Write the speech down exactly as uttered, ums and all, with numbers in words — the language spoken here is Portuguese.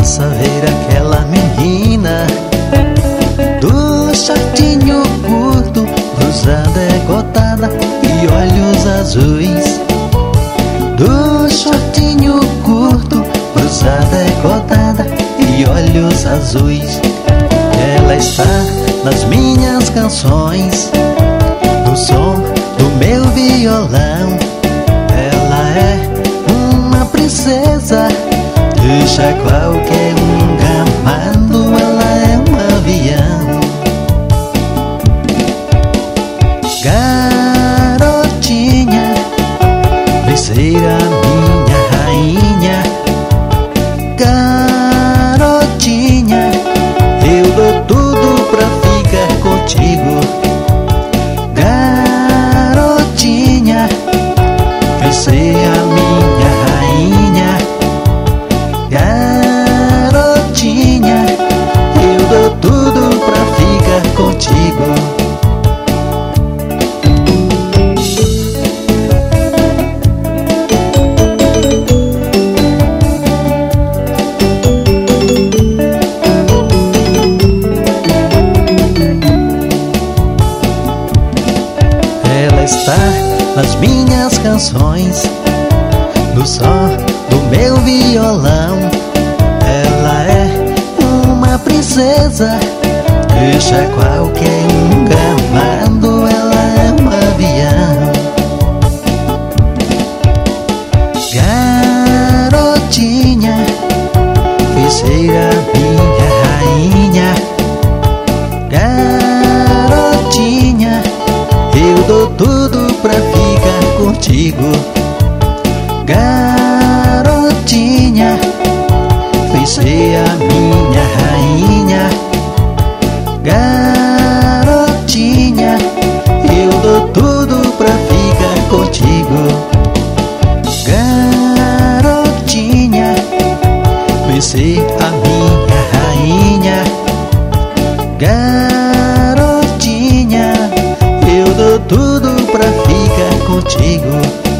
Faça ver aquela menina do shortinho curto, blusa decotada e olhos azuis. Do shortinho curto, blusa decotada e olhos azuis. Ela está nas minhas canções, no som do meu violão. Ela é uma princesa, deixa qualquer um gamado. Ela é um avião. Garotinha, vem ser a minha rainha. Garotinha, eu dou tudo pra ficar contigo. Garotinha, vem ser a minha rainha. Garotinha, eu dou tudo pra ficar contigo. Ela está nas minhas canções, no som do meu violão. Ela é uma princesa, deixa qualquer um gamado. Ela é um avião. Garotinha, vem ser a minha rainha. Garotinha, eu dou tudo pra ficar contigo. Garotinha, vem ser a minha rainha. Garotinha, eu dou tudo pra ficar contigo. Garotinha, vem ser a minha rainha. Garotinha, eu dou tudo pra ficar contigo.